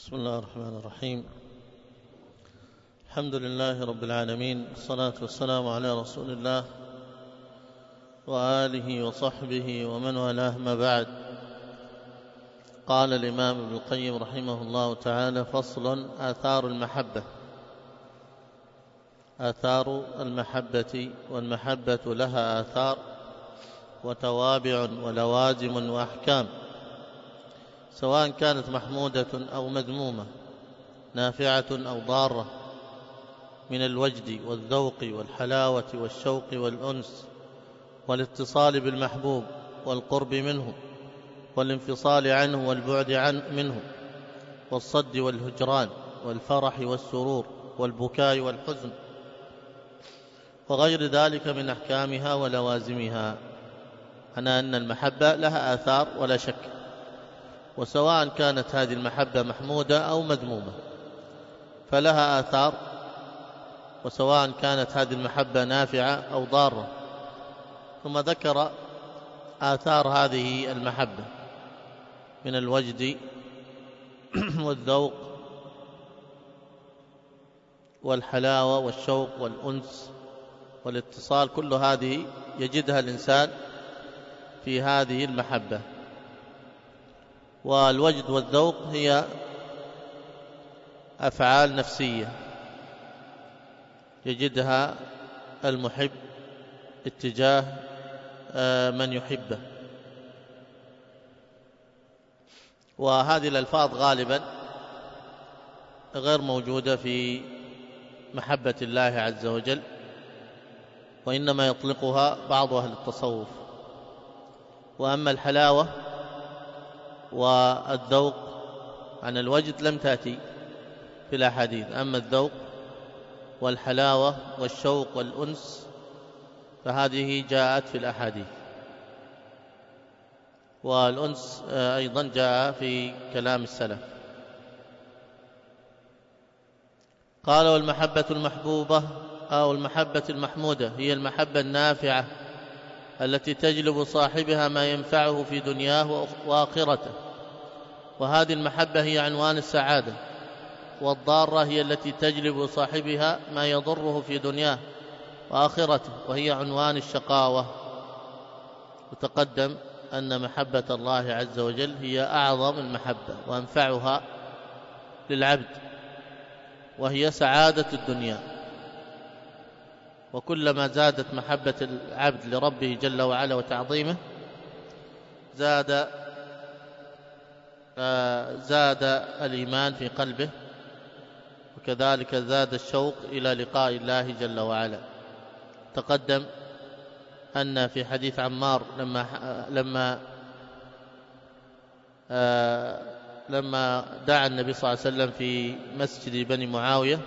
بسم الله الرحمن الرحيم. الحمد لله رب العالمين، والصلاة والسلام على رسول الله وآله وصحبه ومن والاه، ما بعد. قال الإمام ابن القيم رحمه الله تعالى: فصل: آثار المحبة. آثار المحبة، والمحبة لها آثار وتوابع ولوازم وأحكام، سواء كانت محمودة أو مذمومة، نافعة أو ضارة، من الوجد والذوق والحلاوة والشوق والأنس والاتصال بالمحبوب والقرب منه والانفصال عنه والبعد منه والصد والهجران والفرح والسرور والبكاء والحزن وغير ذلك من أحكامها ولوازمها. أن المحبة لها آثار ولا شك، وسواء كانت هذه المحبة محمودة أو مذمومة فلها آثار، وسواء كانت هذه المحبة نافعة أو ضارة. ثم ذكر آثار هذه المحبة من الوجد والذوق والحلاوة والشوق والأنس والاتصال، كل هذه يجدها الإنسان في هذه المحبة. والوجد والذوق هي أفعال نفسية يجدها المحب اتجاه من يحبه، وهذه الألفاظ غالبا غير موجودة في محبة الله عز وجل، وإنما يطلقها بعض أهل التصوف. وأما الحلاوة والذوق عن الوجد لم تأتي في الأحاديث، أما الذوق والحلاوة والشوق والأنس فهذه جاءت في الأحاديث، والأنس أيضا جاء في كلام السلف. قال: والمحبة المحبوبة أو المحبة المحمودة هي المحبة النافعة التي تجلب صاحبها ما ينفعه في دنياه وآخرته، وهذه المحبة هي عنوان السعادة. والضارة هي التي تجلب صاحبها ما يضره في دنياه وآخرته، وهي عنوان الشقاوة. وتقدم أن محبة الله عز وجل هي أعظم المحبة وأنفعها للعبد، وهي سعادة الدنيا. وكلما زادت محبة العبد لربه جل وعلا وتعظيمه زاد الإيمان في قلبه، وكذلك زاد الشوق إلى لقاء الله جل وعلا. تقدم أن في حديث عمار لما دعا النبي صلى الله عليه وسلم في مسجد بني معاوية،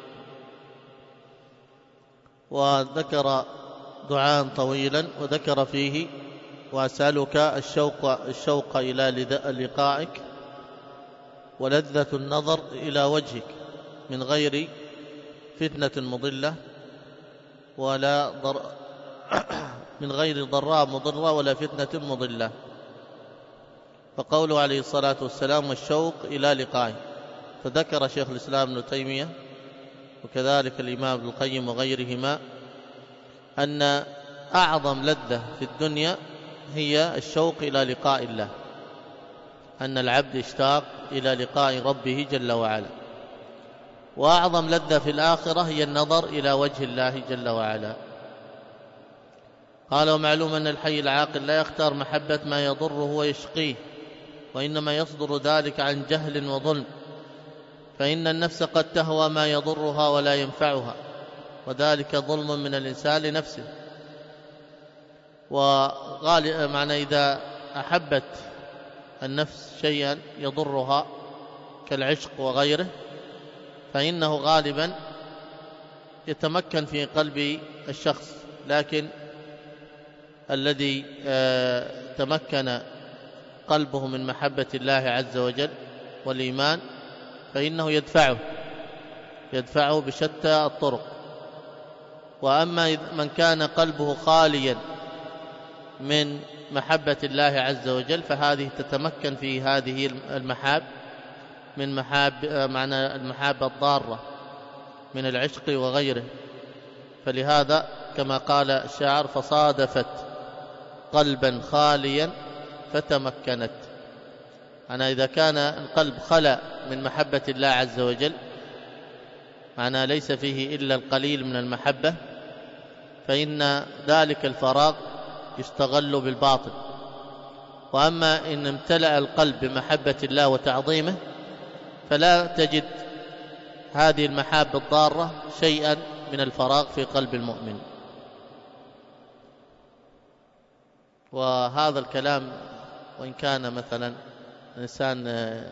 وذكر دعاء طويلا وذكر فيه: وأسألك الشوق إلى لقائك ولذة النظر إلى وجهك من غير فتنة مضلة ولا من غير ضراء مضرة ولا فتنة مضلة. فقوله عليه الصلاة والسلام: والشوق إلى لقائه. فذكر شيخ الإسلام ابن تيمية وكذلك الإمام ابن القيم وغيرهما أن أعظم لذة في الدنيا هي الشوق إلى لقاء الله، أن العبد يشتاق إلى لقاء ربه جل وعلا. وأعظم لذة في الآخرة هي النظر إلى وجه الله جل وعلا. قال: ومعلوم أن الحي العاقل لا يختار محبة ما يضره ويشقيه، وإنما يصدر ذلك عن جهل وظلم، فإن النفس قد تهوى ما يضرها ولا ينفعها، وذلك ظلم من الإنسان لنفسه. وغالبا معنى إذا أحبت النفس شيئا يضرها كالعشق وغيره فإنه غالبا يتمكن في قلب الشخص، لكن الذي تمكن قلبه من محبة الله عز وجل والإيمان فإنه يدفعه بشتى الطرق. وأما من كان قلبه خاليا من محبة الله عز وجل فهذه تتمكن في هذه المحاب من معنى المحابة الضارة من العشق وغيره. فلهذا كما قال الشاعر: فصادفت قلبا خاليا فتمكنت. أنا إذا كان القلب خلا من محبة الله عز وجل، معنى ليس فيه إلا القليل من المحبة، فإن ذلك الفراغ يستغل بالباطل. وأما إن امتلأ القلب بمحبة الله وتعظيمه، فلا تجد هذه المحابة الضارة شيئا من الفراغ في قلب المؤمن. وهذا الكلام وإن كان مثلا الإنسان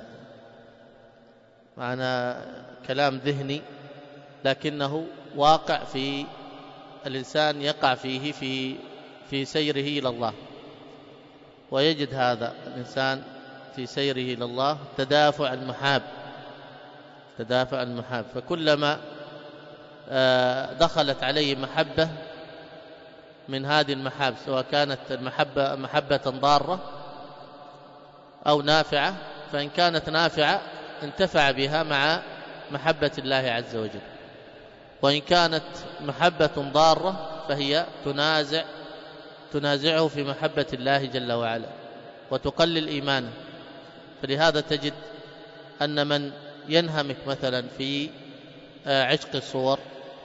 معنى كلام ذهني، لكنه واقع في الإنسان، يقع فيه في سيره إلى الله، ويجد هذا الإنسان في سيره إلى الله تدافع المحاب. فكلما دخلت عليه محبة من هذه المحاب، سواء كانت المحبة محبة ضارة أو نافعة، فإن كانت نافعة انتفع بها مع محبة الله عز وجل، وإن كانت محبة ضارة فهي تنازعه في محبة الله جل وعلا وتقلل إيمانه. فلهذا تجد أن من ينهمك مثلا في عشق الصور،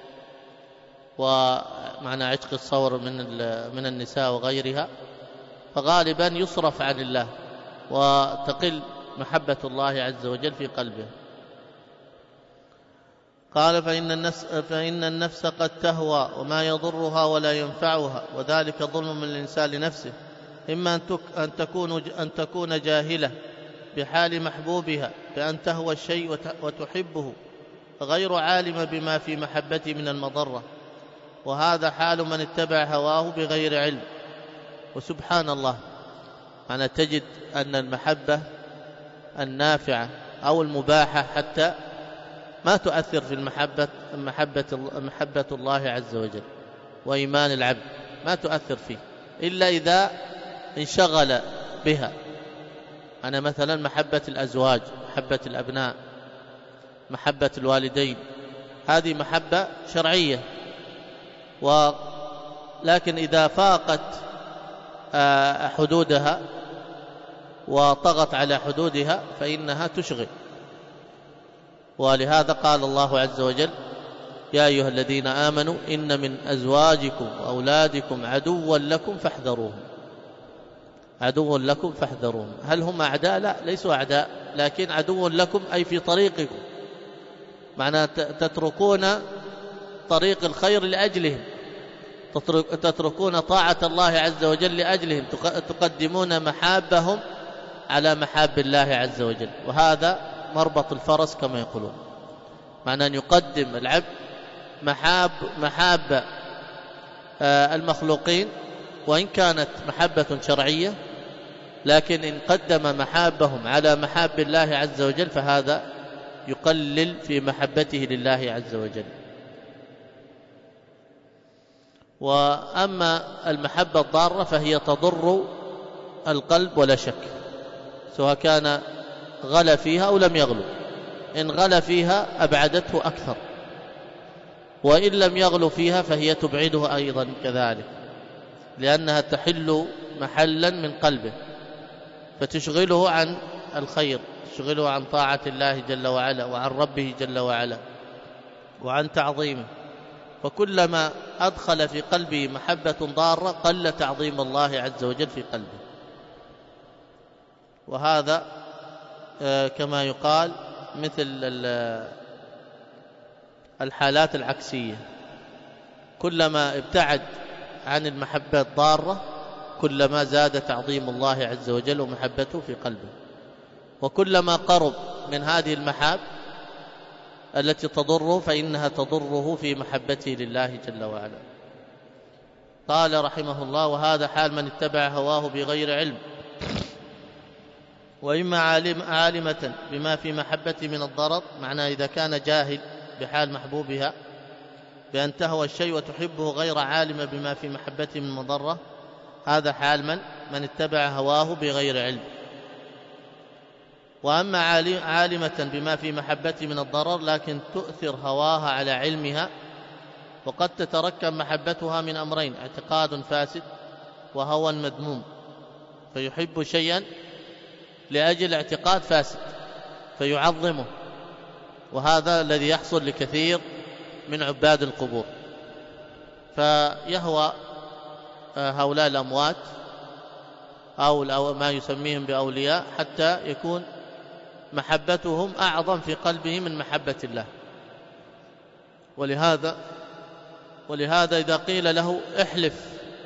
ومعنى عشق الصور من النساء وغيرها، فغالبا يصرف عن الله وتقل محبة الله عز وجل في قلبه. قال: فإن النفس قد تهوى وما يضرها ولا ينفعها، وذلك ظلم من الإنسان لنفسه، إما أن تكون جاهلة بحال محبوبها بأن تهوى الشيء وتحبه، غير عالمة بما في محبته من المضرة، وهذا حال من اتبع هواه بغير علم. وسبحان الله، أنا تجد أن المحبة النافعة أو المباحة حتى ما تؤثر في محبة الله عز وجل وإيمان العبد، ما تؤثر فيه إلا إذا انشغل بها. أنا مثلا محبة الأزواج، محبة الأبناء، محبة الوالدين، هذه محبة شرعية، لكن إذا فاقت حدودها وطغت على حدودها فإنها تشغل. ولهذا قال الله عز وجل: يا أيها الذين آمنوا إن من أزواجكم وأولادكم عدوا لكم فاحذروهم. عدو لكم فاحذروهم. هل هم أعداء؟ لا، ليسوا أعداء، لكن عدو لكم أي في طريقكم، معنى تتركون طريق الخير لأجلهم، تتركون طاعة الله عز وجل لأجلهم، تقدمون محابهم على محاب الله عز وجل. وهذا مربط الفرس كما يقولون، معنى أن يقدم العبد محاب المخلوقين، وإن كانت محبة شرعية، لكن إن قدم محابهم على محاب الله عز وجل فهذا يقلل في محبته لله عز وجل. وأما المحبة الضارة فهي تضر القلب ولا شك، سواء كان غلى فيها أو لم يغلو. إن غلى فيها أبعدته أكثر، وإن لم يغلو فيها فهي تبعده أيضا كذلك، لأنها تحل محلا من قلبه فتشغله عن الخير، تشغله عن طاعة الله جل وعلا وعن ربه جل وعلا وعن تعظيمه. فكلما أدخل في قلبه محبة ضارة قل تعظيم الله عز وجل في قلبه. وهذا كما يقال مثل الحالات العكسية، كلما ابتعد عن المحبة الضارة كلما زاد تعظيم الله عز وجل ومحبته في قلبه، وكلما قرب من هذه المحاب التي تضره فإنها تضره في محبته لله جل وعلا. قال رحمه الله: وهذا حال من اتبع هواه بغير علم، وإما عالمة بما في محبته من الضرر، معناه إذا كان جاهل بحال محبوبها بأن تهوى الشيء وتحبه غير عالمة بما في محبته من مضرة، هذا حال من اتبع هواه بغير علم. وأما عالمة بما في محبته من الضرر لكن تؤثر هواها على علمها، وقد تتركب محبتها من أمرين: اعتقاد فاسد وهوى مذموم، فيحب شيئا لأجل اعتقاد فاسد فيعظمه، وهذا الذي يحصل لكثير من عباد القبور، فيهوى هؤلاء الأموات أو ما يسميهم بأولياء حتى يكون محبتهم أعظم في قلبه من محبة الله. ولهذا إذا قيل له احلف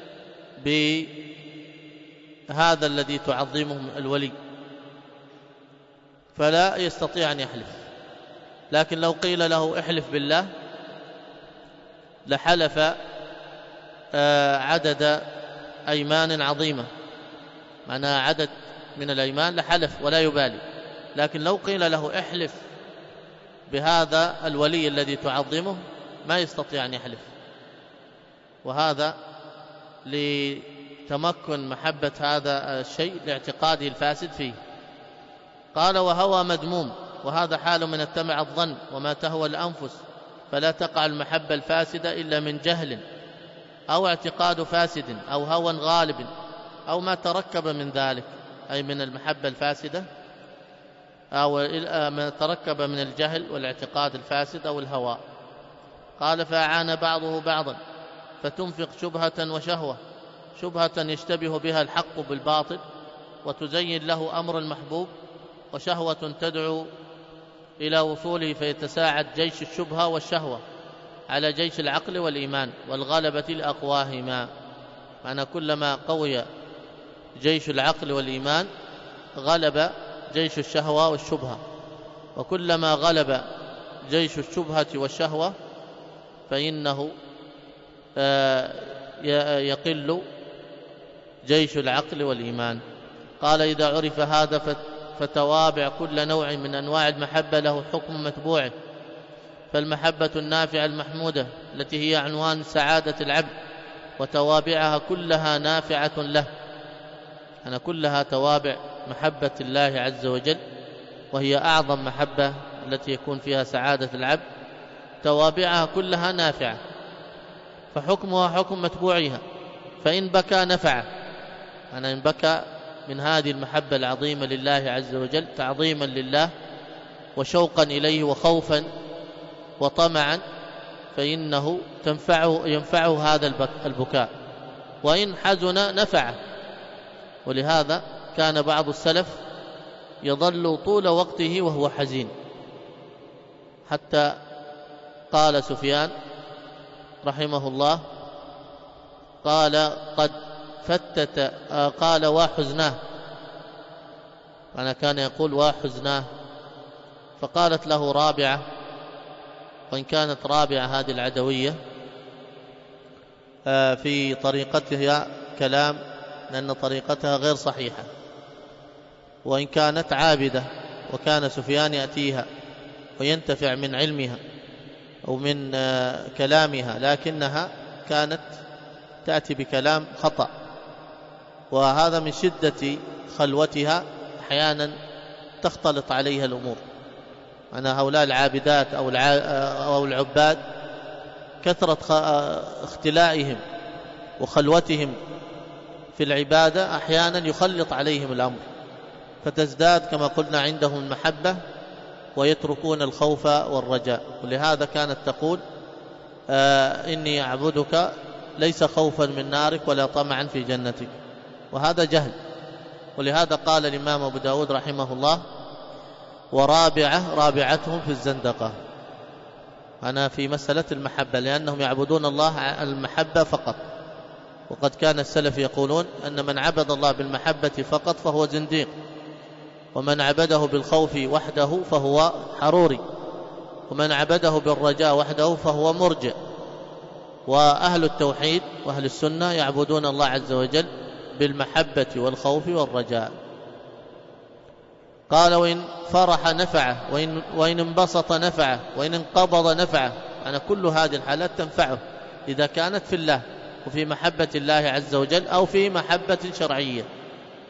بهذا الذي تعظمه الولي فلا يستطيع أن يحلف، لكن لو قيل له احلف بالله لحلف عدد أيمان عظيمة، معناها عدد من الأيمان لحلف ولا يبالي. لكن لو قيل له احلف بهذا الولي الذي تعظمه ما يستطيع أن يحلف، وهذا لتمكن محبة هذا الشيء لاعتقاده الفاسد فيه. قال: وهوى مذموم، وهذا حال من اتبع الظن وما تهوى الأنفس، فلا تقع المحبة الفاسدة إلا من جهل أو اعتقاد فاسد أو هوى غالب أو ما تركب من ذلك، أي من المحبة الفاسدة أو ما تركب من الجهل والاعتقاد الفاسد أو الهوى. قال: فأعان بعضه بعضا فتنفق شبهة وشهوة، شبهة يشتبه بها الحق بالباطل وتزين له أمر المحبوب، وشهوة تدعو إلى وصوله فيتساعد جيش الشبهة والشهوة على جيش العقل والإيمان والغلبة لأقواهما. معنى كلما قوي جيش العقل والإيمان غلب جيش الشهوة والشبهة، وكلما غلب جيش الشبهة والشهوة فإنه يقل جيش العقل والإيمان. قال: إذا عرف هذا فتوابع كل نوع من أنواع المحبة له حكم متبوعه، فالمحبة النافعة المحمودة التي هي عنوان سعادة العبد وتوابعها كلها نافعة له، أنا كلها توابع محبة الله عز وجل، وهي أعظم محبة التي يكون فيها سعادة العبد، توابعها كلها نافعة، فحكمها حكم متبوعها. فإن بكى نفعه، أنا إن بكى من هذه المحبة العظيمة لله عز وجل تعظيما لله وشوقا إليه وخوفا وطمعا فإنه ينفعه هذا البكاء، وإن حزن نفعه. ولهذا كان بعض السلف يظل طول وقته وهو حزين، حتى قال سفيان رحمه الله قال: قد فتت، قال: وحزناه، أنا كان يقول وحزناه. فقالت له رابعة، وإن كانت رابعة هذه العدوية في طريقتها كلام، لأن طريقتها غير صحيحة، وإن كانت عابدة، وكان سفيان يأتيها وينتفع من علمها أو من كلامها، لكنها كانت تأتي بكلام خطأ، وهذا من شدة خلوتها أحيانا تختلط عليها الأمور. أنا هؤلاء العابدات أو العباد كثرة اختلائهم وخلوتهم في العبادة أحيانا يخلط عليهم الأمر، فتزداد كما قلنا عندهم المحبة ويتركون الخوف والرجاء. ولهذا كانت تقول: إني أعبدك ليس خوفا من نارك ولا طمعا في جنتك، وهذا جهل. ولهذا قال الإمام أبو داود رحمه الله: رابعتهم في الزندقة، أنا في مسألة المحبة، لأنهم يعبدون الله المحبة فقط. وقد كان السلف يقولون أن من عبد الله بالمحبة فقط فهو زنديق، ومن عبده بالخوف وحده فهو حروري، ومن عبده بالرجاء وحده فهو مرجئ. وأهل التوحيد وأهل السنة يعبدون الله عز وجل بالمحبة والخوف والرجاء. قال: وإن فرح نفعه، وإن انبسط نفعه، وإن انقبض نفعه، أنا كل هذه الحالات تنفعه إذا كانت في الله وفي محبة الله عز وجل أو في محبة شرعية.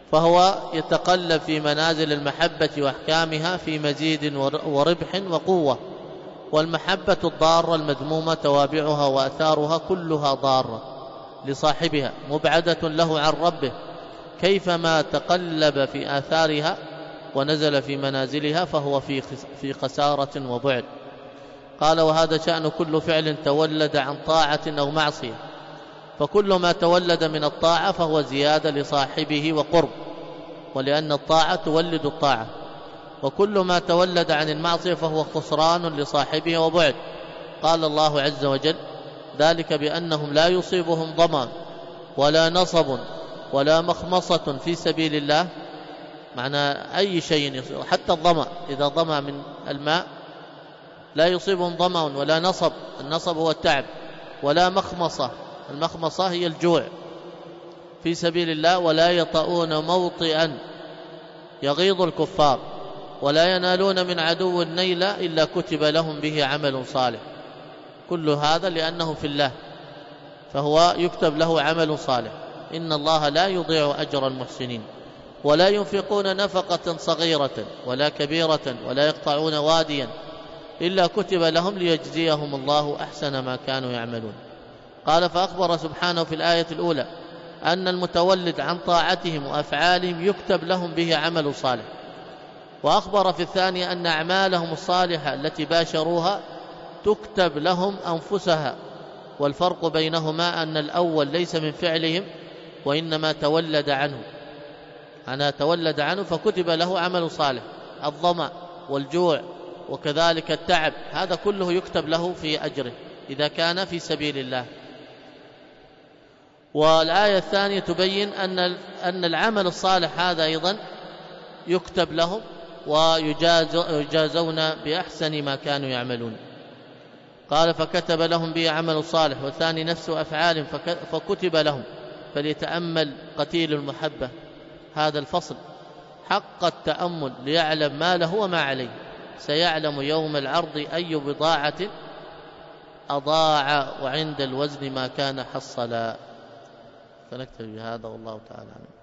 فهو يتقلب في منازل المحبة وأحكامها في مزيد وربح وقوة. والمحبة الضارة المذمومة توابعها وأثارها كلها ضارة لصاحبها مبعدة له عن ربه، كيفما تقلب في آثارها ونزل في منازلها فهو في خسارة وبعد. قال: وهذا شأن كل فعل تولد عن طاعة أو معصية، فكل ما تولد من الطاعة فهو زيادة لصاحبه وقرب، ولأن الطاعة تولد الطاعة، وكل ما تولد عن المعصية فهو خسران لصاحبه وبعد. قال الله عز وجل: ذلك بأنهم لا يصيبهم ظمأ ولا نصب ولا مخمصة في سبيل الله. معنى أي شيء يصيب، حتى الظمأ، إذا ظمأ من الماء لا يصيبهم ظمأ ولا نصب، النصب هو التعب، ولا مخمصة، المخمصة هي الجوع، في سبيل الله، ولا يطؤون موطئا يغيظ الكفار ولا ينالون من عدو نيلا إلا كتب لهم به عمل صالح. كل هذا لأنه في الله، فهو يكتب له عمل صالح. إن الله لا يضيع أجر المحسنين. ولا ينفقون نفقة صغيرة ولا كبيرة ولا يقطعون واديا إلا كتب لهم ليجزيهم الله أحسن ما كانوا يعملون. قال: فأخبر سبحانه في الآية الأولى أن المتولد عن طاعتهم وأفعالهم يكتب لهم به عمل صالح، وأخبر في الثانية أن أعمالهم الصالحة التي باشروها تكتب لهم أنفسها. والفرق بينهما أن الأول ليس من فعلهم وإنما تولد عنه، أنا تولد عنه فكتب له عمل صالح. الظمأ والجوع وكذلك التعب، هذا كله يكتب له في أجره إذا كان في سبيل الله. والآية الثانية تبين أن العمل الصالح هذا أيضا يكتب لهم ويجازون بأحسن ما كانوا يعملون. قال: فكتب لهم به عمل صالح، والثاني نفس أفعال فكتب لهم. فليتأمل قتيل المحبة هذا الفصل حق التأمل ليعلم ما له وما عليه، سيعلم يوم العرض أي بضاعة أضاع وعند الوزن ما كان حصلا. فنكتفي بهذا والله تعالى عنه.